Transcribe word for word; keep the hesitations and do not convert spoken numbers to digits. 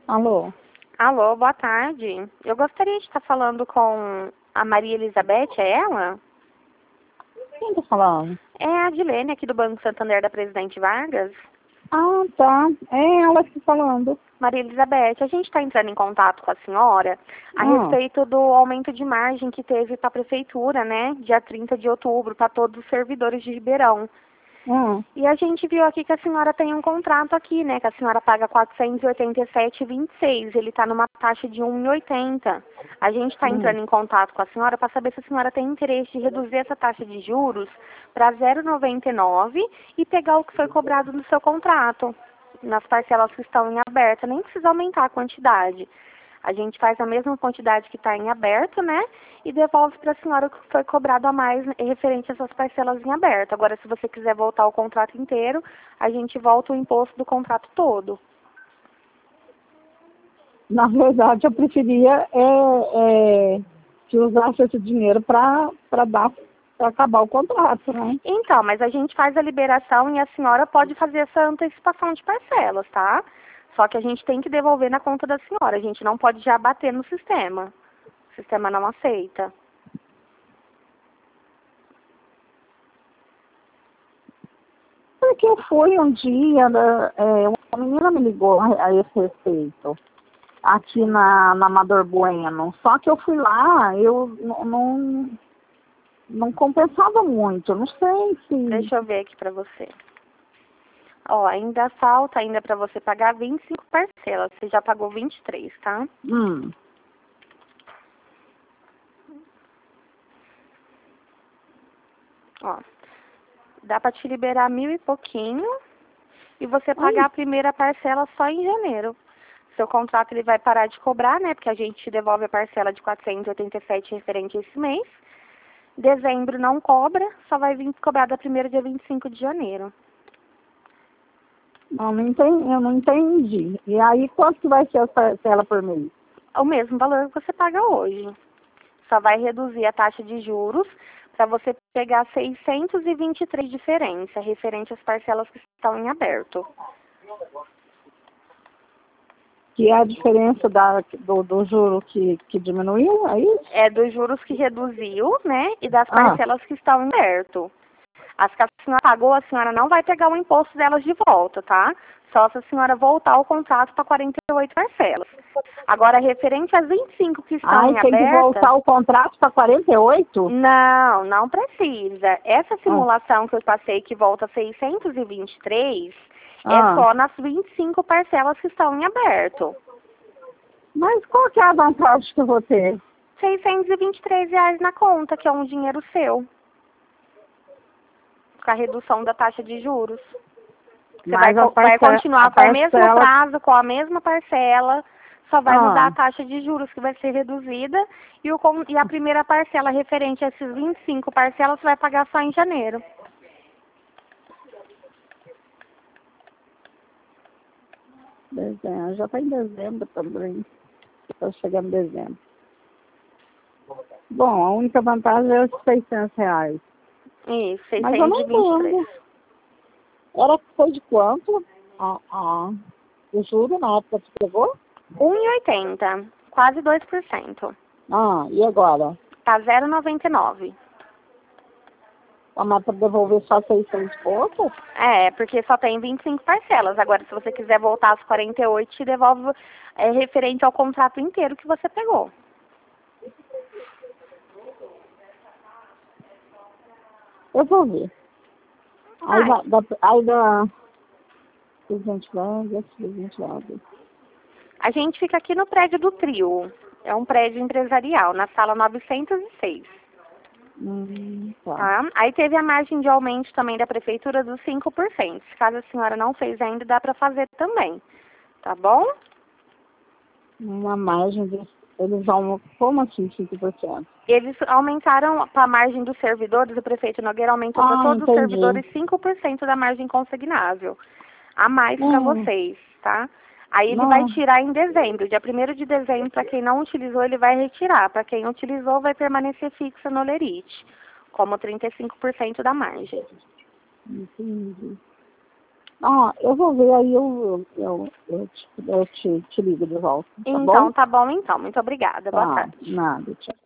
Alô? Alô, boa tarde. Eu gostaria de estar falando com a Maria Elizabeth, é ela? Quem tá falando? É a Adilene, aqui do Banco Santander da Presidente Vargas. Ah, tá. É ela que tá falando. Maria Elizabeth, a gente está entrando em contato com a senhora a Ah, respeito do aumento de margem que teve para a Prefeitura, né, dia trinta de outubro, para todos os servidores de Ribeirão. ah, E a gente viu aqui que a senhora tem um contrato aqui, né? Que a senhora paga quatrocentos e oitenta e sete reais e vinte e seis centavos. Ele está numa taxa de um real e oitenta centavos. A gente está hum. entrando em contato com a senhora para saber se a senhora tem interesse de reduzir essa taxa de juros para zero vírgula noventa e nove e pegar o que foi cobrado no seu contrato, nas parcelas que estão em aberto. Nem precisa aumentar a quantidade. A gente faz a mesma quantidade que está em aberto, né? E devolve para a senhora o que foi cobrado a mais referente a essas parcelas em aberto. Agora, se você quiser voltar o contrato inteiro, a gente volta o imposto do contrato todo. Na verdade, eu preferia é, é, que usasse esse dinheiro para dar para acabar o contrato, né? Então, mas a gente faz a liberação e a senhora pode fazer essa antecipação de parcelas, tá? Só que a gente tem que devolver na conta da senhora. A gente não pode já bater no sistema. O sistema não aceita. Porque eu fui um dia, né, é, uma menina me ligou a, a esse respeito, aqui na, na Amador Bueno. Só que eu fui lá, eu não, não, não compensava muito. Eu não sei se... Deixa eu ver aqui pra você. Ó, ainda falta ainda para você pagar vinte e cinco parcelas. Você já pagou vinte e três, tá? Hum. Ó, dá para te liberar mil e pouquinho e você pagar Ai, a primeira parcela só em janeiro. Seu contrato ele vai parar de cobrar, né? Porque a gente te devolve a parcela de quatrocentos e oitenta e sete referente a esse mês. Dezembro não cobra, só vai vir cobrar da primeira dia vinte e cinco de janeiro. não, não entendi, eu não entendi. E aí, quanto que vai ser a parcela por mês? O mesmo valor que você paga hoje. Só vai reduzir a taxa de juros para você pegar seiscentos e vinte e três diferença, referente às parcelas que estão em aberto. Que é a diferença da, do, do juro que, que diminuiu, é isso? É dos juros que reduziu, né, e das Ah, parcelas que estão em aberto. As que a senhora pagou, a senhora não vai pegar o imposto delas de volta, tá? Só se a senhora voltar o contrato para quarenta e oito parcelas. Agora, referente às vinte e cinco que estão ai, em tem que aberta, voltar o contrato para quarenta e oito? não, não precisa. Essa Ah, simulação que eu passei, que volta seiscentos e vinte e três, é ah, só nas vinte e cinco parcelas que estão em aberto. mas qual que é a vantagem que eu vou ter? seiscentos e vinte e três reais na conta, que é um dinheiro seu, com a redução da taxa de juros. Você vai, Mas a, co- vai parce a continuar com o mesmo parcela... prazo, com a mesma parcela, só vai mudar Ah, a taxa de juros que vai ser reduzida e, o, con- e a primeira parcela referente a essas vinte e cinco parcelas você vai pagar só em janeiro. dezembro, já está em dezembro também. Está chegando dezembro. Bom, a única vantagem é os seiscentos reais. Isso, Mas eu seiscentos e não vinte e três. lembro. Era foi de quanto? Ah, ah, o juro na época que pegou? um real e oitenta centavos, quase dois por cento. Ah, e agora? Tá zero vírgula noventa e nove. A mata devolver só seiscentos e pouco? É, porque só tem vinte e cinco parcelas. Agora, se você quiser voltar às quarenta e oito, te devolve é, referente ao contrato inteiro que você pegou. Eu vou ver. Aí Ai, da, da, aí da Presidente Vargas, Presidente Vargas. a gente fica aqui no prédio do Trio. É um prédio empresarial, na sala novecentos e seis. Hum, tá. Tá? Aí teve a margem de aumento também da prefeitura dos cinco por cento. Se caso a senhora não fez ainda, dá para fazer também. Tá bom? Uma margem de... Eles vão... Como assim cinco por cento? Eles aumentaram para a margem dos servidores, o prefeito Nogueira aumentou para Ah, todos os entendi. servidores cinco por cento da margem consignável. A mais para Hum, vocês, tá? Aí ele vai não. tirar em dezembro. Dia primeiro de dezembro, para quem não utilizou, ele vai retirar. Para quem utilizou, vai permanecer fixa no Lerite, como trinta e cinco por cento da margem. Entendi. Ah, eu vou ver aí, eu, eu, eu, te, eu te, te ligo de volta, tá Então, bom? tá bom então. Muito obrigada. Boa Tá, tarde. nada, tchau.